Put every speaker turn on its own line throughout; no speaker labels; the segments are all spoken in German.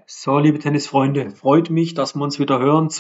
So, liebe Tennisfreunde, freut mich, dass wir uns wieder hören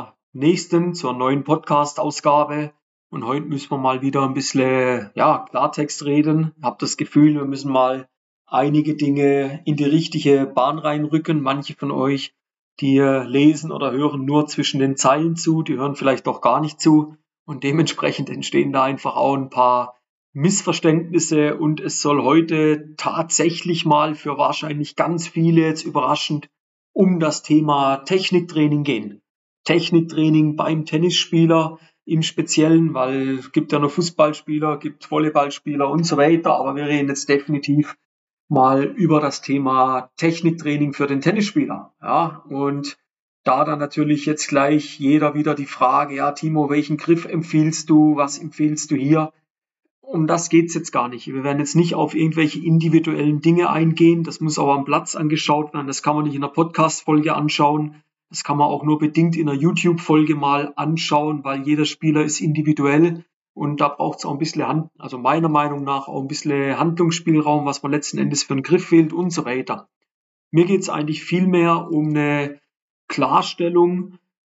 zur neuen Podcast-Ausgabe. Und heute müssen wir mal wieder ein bisschen, Klartext reden. Ich habe das Gefühl, wir müssen mal einige Dinge in die richtige Bahn reinrücken. Manche von euch, die lesen oder hören nur zwischen den Zeilen zu, die hören vielleicht auch gar nicht zu. Und dementsprechend entstehen da einfach auch ein paar Missverständnisse. Und es soll heute tatsächlich mal für wahrscheinlich ganz viele jetzt überraschend um das Thema Techniktraining gehen. Techniktraining beim Tennisspieler im Speziellen, weil es gibt ja noch Fußballspieler, gibt Volleyballspieler und so weiter, aber wir reden jetzt definitiv mal über das Thema Techniktraining für den Tennisspieler. Ja, und da dann natürlich jetzt gleich jeder wieder die Frage, ja Timo, welchen Griff empfiehlst du, was empfiehlst du hier? Um das geht's jetzt gar nicht. Wir werden jetzt nicht auf irgendwelche individuellen Dinge eingehen. Das muss auch am Platz angeschaut werden. Das kann man nicht in einer Podcast-Folge anschauen. Das kann man auch nur bedingt in einer YouTube-Folge mal anschauen, weil jeder Spieler ist individuell und da braucht es auch ein bisschen, also meiner Meinung nach auch ein bisschen Handlungsspielraum, was man letzten Endes für einen Griff wählt und so weiter. Mir geht's eigentlich vielmehr um eine Klarstellung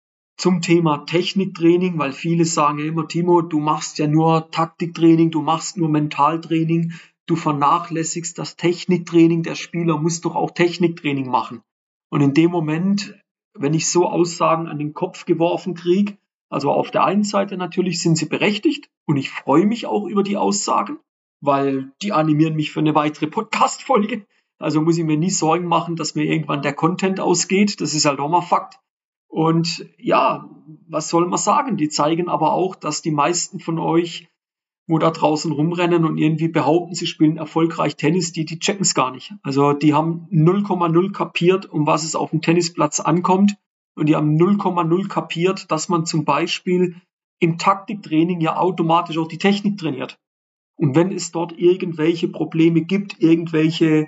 zum Thema Techniktraining, weil viele sagen ja immer, Timo, du machst ja nur Taktiktraining, du machst nur Mentaltraining, du vernachlässigst das Techniktraining, der Spieler muss doch auch Techniktraining machen. Und in dem Moment, wenn ich so Aussagen an den Kopf geworfen kriege, also auf der einen Seite natürlich sind sie berechtigt und ich freue mich auch über die Aussagen, weil die animieren mich für eine weitere Podcast-Folge. Also muss ich mir nie Sorgen machen, dass mir irgendwann der Content ausgeht. Das ist halt auch mal Fakt. Und ja, was soll man sagen? Die zeigen aber auch, dass die meisten von euch, wo da draußen rumrennen und irgendwie behaupten, sie spielen erfolgreich Tennis, die checken es gar nicht. Also die haben 0,0 kapiert, um was es auf dem Tennisplatz ankommt. Und die haben 0,0 kapiert, dass man zum Beispiel im Taktiktraining ja automatisch auch die Technik trainiert. Und wenn es dort irgendwelche Probleme gibt, irgendwelche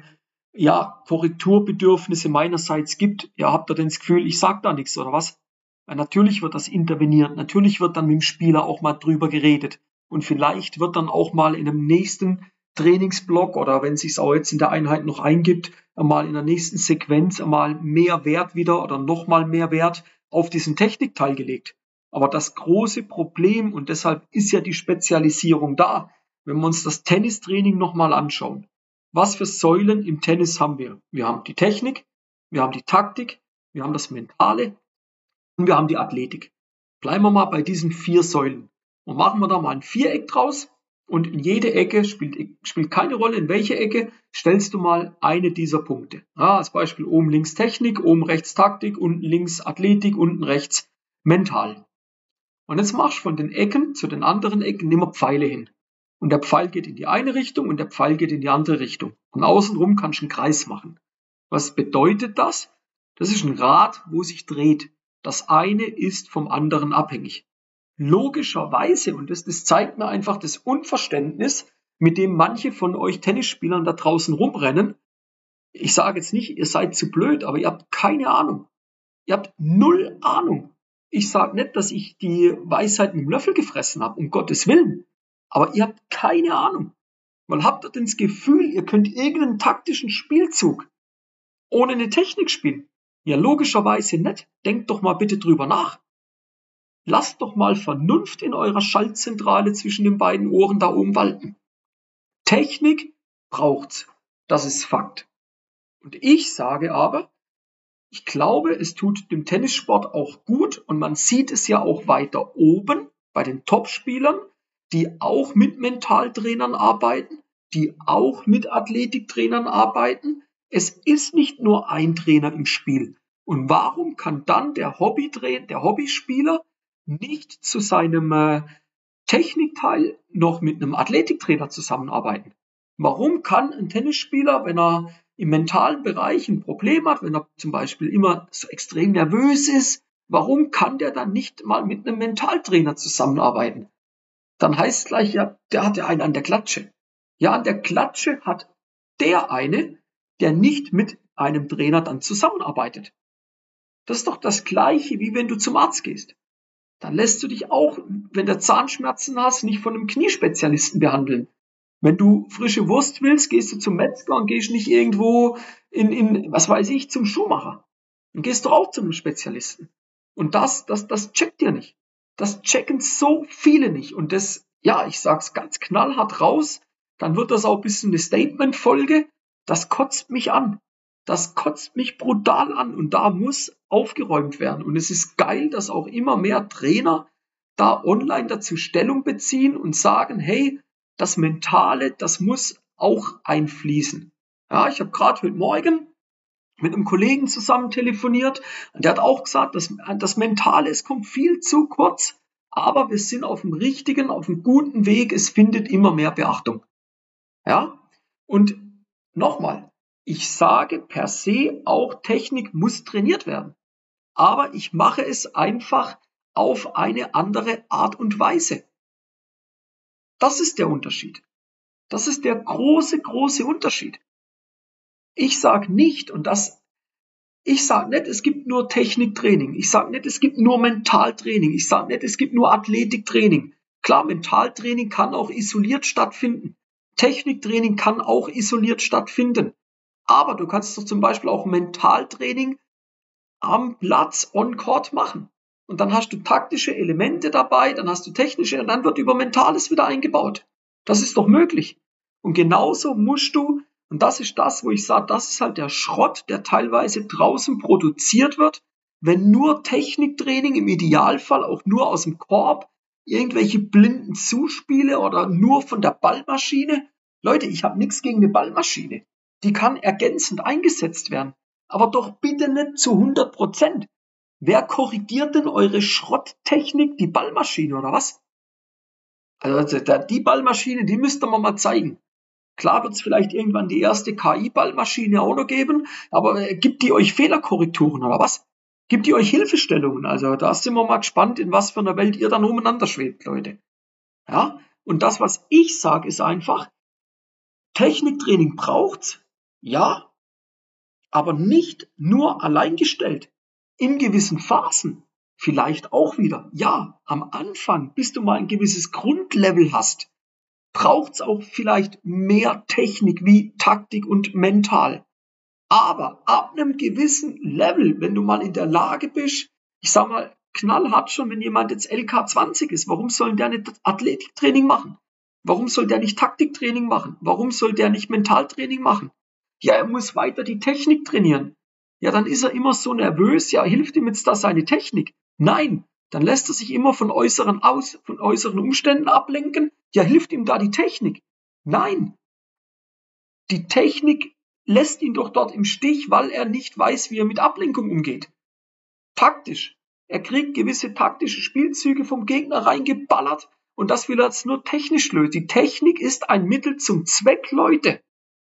Korrekturbedürfnisse meinerseits gibt, habt ihr denn das Gefühl, ich sag da nichts oder was? Weil natürlich wird das interveniert, natürlich wird dann mit dem Spieler auch mal drüber geredet und vielleicht wird dann auch mal in einem nächsten Trainingsblock oder wenn es sich auch jetzt in der Einheit noch eingibt, einmal in der nächsten Sequenz einmal mehr Wert wieder oder nochmal mehr Wert auf diesen Technikteil gelegt. Aber das große Problem, und deshalb ist ja die Spezialisierung da, wenn wir uns das Tennistraining nochmal anschauen. Was für Säulen im Tennis haben wir? Wir haben die Technik, wir haben die Taktik, wir haben das Mentale und wir haben die Athletik. Bleiben wir mal bei diesen 4 Säulen und machen wir da mal ein Viereck draus und in jede Ecke spielt keine Rolle, in welche Ecke stellst du mal eine dieser Punkte. Als Beispiel oben links Technik, oben rechts Taktik, unten links Athletik, unten rechts Mental. Und jetzt machst du von den Ecken zu den anderen Ecken immer Pfeile hin. Und der Pfeil geht in die eine Richtung und der Pfeil geht in die andere Richtung. Und außenrum kannst du einen Kreis machen. Was bedeutet das? Das ist ein Rad, wo sich dreht. Das eine ist vom anderen abhängig. Logischerweise, und das zeigt mir einfach das Unverständnis, mit dem manche von euch Tennisspielern da draußen rumrennen. Ich sage jetzt nicht, ihr seid zu blöd, aber ihr habt keine Ahnung. Ihr habt 0 Ahnung. Ich sage nicht, dass ich die Weisheit mit dem Löffel gefressen habe, um Gottes Willen. Aber ihr habt keine Ahnung. Weil habt ihr denn das Gefühl, ihr könnt irgendeinen taktischen Spielzug ohne eine Technik spielen? Ja, logischerweise nicht. Denkt doch mal bitte drüber nach. Lasst doch mal Vernunft in eurer Schaltzentrale zwischen den beiden Ohren da oben walten. Technik braucht's. Das ist Fakt. Und ich sage aber, ich glaube, es tut dem Tennissport auch gut und man sieht es ja auch weiter oben bei den Topspielern, die auch mit Mentaltrainern arbeiten, die auch mit Athletiktrainern arbeiten. Es ist nicht nur ein Trainer im Spiel. Und warum kann dann der Hobbyspieler nicht zu seinem Technikteil noch mit einem Athletiktrainer zusammenarbeiten? Warum kann ein Tennisspieler, wenn er im mentalen Bereich ein Problem hat, wenn er zum Beispiel immer so extrem nervös ist, warum kann der dann nicht mal mit einem Mentaltrainer zusammenarbeiten? Dann heißt es gleich, ja, der hat ja einen an der Klatsche. Ja, an der Klatsche hat der eine, der nicht mit einem Trainer dann zusammenarbeitet. Das ist doch das Gleiche, wie wenn du zum Arzt gehst. Dann lässt du dich auch, wenn du Zahnschmerzen hast, nicht von einem Kniespezialisten behandeln. Wenn du frische Wurst willst, gehst du zum Metzger und gehst nicht irgendwo was weiß ich, zum Schuhmacher. Dann gehst du auch zu einem Spezialisten. Und das checkt ihr nicht. Das checken so viele nicht. Und das, ja, ich sag's ganz knallhart raus, dann wird das auch ein bisschen eine Statement-Folge. Das kotzt mich an. Das kotzt mich brutal an. Und da muss aufgeräumt werden. Und es ist geil, dass auch immer mehr Trainer da online dazu Stellung beziehen und sagen, hey, das Mentale, das muss auch einfließen. Ja, ich habe gerade heute Morgen mit einem Kollegen zusammen telefoniert und der hat auch gesagt, das Mentale, es kommt viel zu kurz, aber wir sind auf dem richtigen, auf einem guten Weg, es findet immer mehr Beachtung. Ja, und nochmal, ich sage per se, auch Technik muss trainiert werden, aber ich mache es einfach auf eine andere Art und Weise. Das ist der Unterschied. Das ist der große, große Unterschied. Ich sage nicht, ich sage nicht, es gibt nur Techniktraining. Ich sage nicht, es gibt nur Mentaltraining. Ich sage nicht, es gibt nur Athletiktraining. Klar, Mentaltraining kann auch isoliert stattfinden. Techniktraining kann auch isoliert stattfinden. Aber du kannst doch zum Beispiel auch Mentaltraining am Platz on Court machen. Und dann hast du taktische Elemente dabei, dann hast du technische und dann wird über Mentales wieder eingebaut. Das ist doch möglich. Und genauso musst du, und das ist das, wo ich sage, das ist halt der Schrott, der teilweise draußen produziert wird, wenn nur Techniktraining im Idealfall auch nur aus dem Korb, irgendwelche blinden Zuspiele oder nur von der Ballmaschine. Leute, ich habe nichts gegen eine Ballmaschine. Die kann ergänzend eingesetzt werden. Aber doch bitte nicht zu 100%. Wer korrigiert denn eure Schrotttechnik? Die Ballmaschine oder was? Also die Ballmaschine, die müsst ihr mir mal zeigen. Klar wird es vielleicht irgendwann die erste KI-Ballmaschine auch noch geben, aber gibt die euch Fehlerkorrekturen oder was? Gibt die euch Hilfestellungen? Also da sind wir mal gespannt, in was für einer Welt ihr dann umeinander schwebt, Leute. Ja? Und das, was ich sage, ist einfach, Techniktraining braucht's, ja, aber nicht nur alleingestellt. In gewissen Phasen vielleicht auch wieder. Ja, am Anfang, bis du mal ein gewisses Grundlevel hast, braucht's auch vielleicht mehr Technik wie Taktik und mental. Aber ab einem gewissen Level, wenn du mal in der Lage bist, ich sag mal, knallhart schon, wenn jemand jetzt LK20 ist, warum soll der nicht Athletiktraining machen? Warum soll der nicht Taktiktraining machen? Warum soll der nicht Mentaltraining machen? Ja, er muss weiter die Technik trainieren. Ja, dann ist er immer so nervös. Ja, hilft ihm jetzt da seine Technik? Nein, dann lässt er sich immer von äußeren Umständen ablenken. Ja, hilft ihm da die Technik? Nein, die Technik lässt ihn doch dort im Stich, weil er nicht weiß, wie er mit Ablenkung umgeht. Taktisch. Er kriegt gewisse taktische Spielzüge vom Gegner reingeballert und das will er jetzt nur technisch lösen. Die Technik ist ein Mittel zum Zweck, Leute.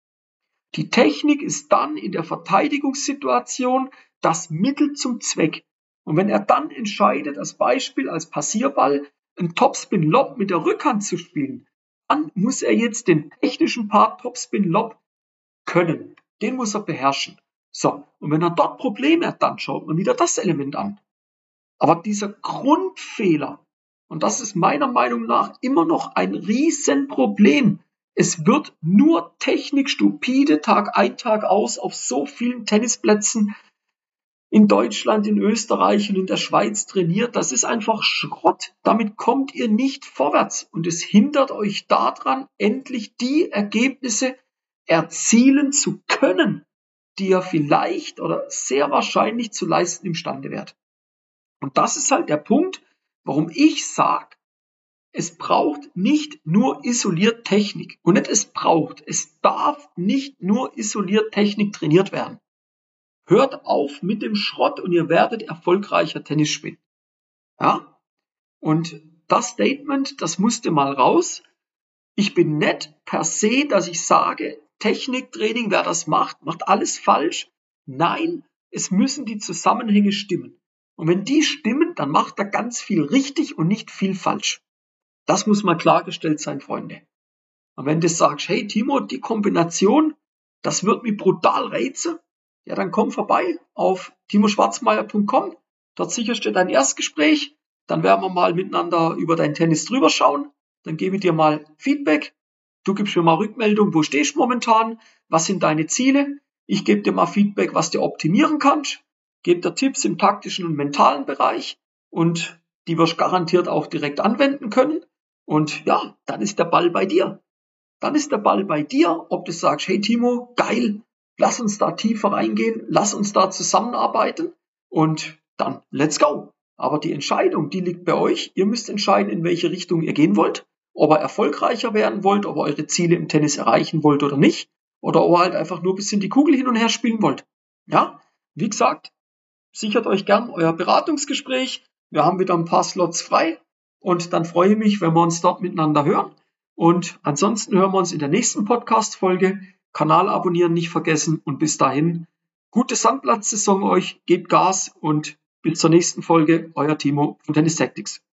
Die Technik ist dann in der Verteidigungssituation das Mittel zum Zweck. Und wenn er dann entscheidet, als Beispiel, als Passierball, einen Topspin-Lob mit der Rückhand zu spielen, dann muss er jetzt den technischen Part Topspin-Lob können. Den muss er beherrschen. So, und wenn er dort Probleme hat, dann schaut man wieder das Element an. Aber dieser Grundfehler, und das ist meiner Meinung nach immer noch ein Riesenproblem, es wird nur Technik stupide Tag ein, Tag aus auf so vielen Tennisplätzen in Deutschland, in Österreich und in der Schweiz trainiert. Das ist einfach Schrott. Damit kommt ihr nicht vorwärts. Und es hindert euch daran, endlich die Ergebnisse erzielen zu können, die ihr vielleicht oder sehr wahrscheinlich zu leisten imstande wärt. Und das ist halt der Punkt, warum ich sage, es braucht nicht nur isoliert Technik. Und nicht es darf nicht nur isoliert Technik trainiert werden. Hört auf mit dem Schrott und ihr werdet erfolgreicher Tennis spielen. Ja? Und das Statement, das musste mal raus. Ich bin nicht per se, dass ich sage, Techniktraining, wer das macht alles falsch. Nein, es müssen die Zusammenhänge stimmen. Und wenn die stimmen, dann macht er ganz viel richtig und nicht viel falsch. Das muss mal klargestellt sein, Freunde. Und wenn du sagst, hey Timo, die Kombination, das wird mich brutal reizen, ja, dann komm vorbei auf timoschwarzmeier.com. Dort sicherst du dein Erstgespräch. Dann werden wir mal miteinander über dein Tennis drüber schauen. Dann gebe ich dir mal Feedback. Du gibst mir mal Rückmeldung, wo stehst du momentan? Was sind deine Ziele? Ich gebe dir mal Feedback, was du optimieren kannst. gebe dir Tipps im taktischen und mentalen Bereich und die wirst du garantiert auch direkt anwenden können. Und ja, dann ist der Ball bei dir. Dann ist der Ball bei dir, ob du sagst, hey Timo, geil, lass uns da tiefer reingehen, lass uns da zusammenarbeiten und dann let's go. Aber die Entscheidung, die liegt bei euch. Ihr müsst entscheiden, in welche Richtung ihr gehen wollt, ob ihr erfolgreicher werden wollt, ob ihr eure Ziele im Tennis erreichen wollt oder nicht, oder ob ihr halt einfach nur ein bisschen die Kugel hin und her spielen wollt. Ja, wie gesagt, sichert euch gern euer Beratungsgespräch. Wir haben wieder ein paar Slots frei und dann freue ich mich, wenn wir uns dort miteinander hören. Und ansonsten hören wir uns in der nächsten Podcast-Folge. Kanal abonnieren nicht vergessen und bis dahin gute Sandplatzsaison euch, gebt Gas und bis zur nächsten Folge. Euer Timo von Tennis Tactics.